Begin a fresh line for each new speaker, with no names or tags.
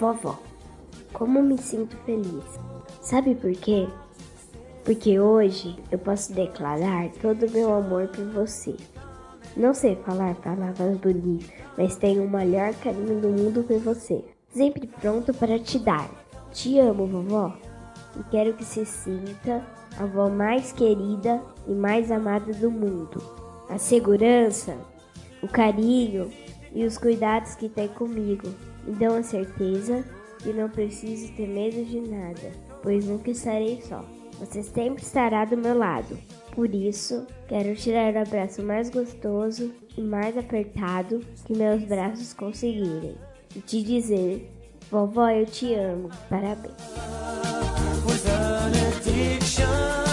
vovó. Como me sinto feliz. Sabe por quê? Porque hoje eu posso declarar todo o meu amor por você. Não sei falar palavras bonitas, mas tenho o maior carinho do mundo por você. Sempre pronto para te dar. Te amo, vovó. E quero que se sinta a avó mais querida e mais amada do mundo. A segurança, o carinho e os cuidados que tem comigo me dão a certeza que não preciso ter medo de nada, pois nunca estarei só. Você sempre estará do meu lado. Por isso, quero tirar o abraço mais gostoso e mais apertado que meus braços conseguirem e te dizer: vovó, eu te amo. Parabéns.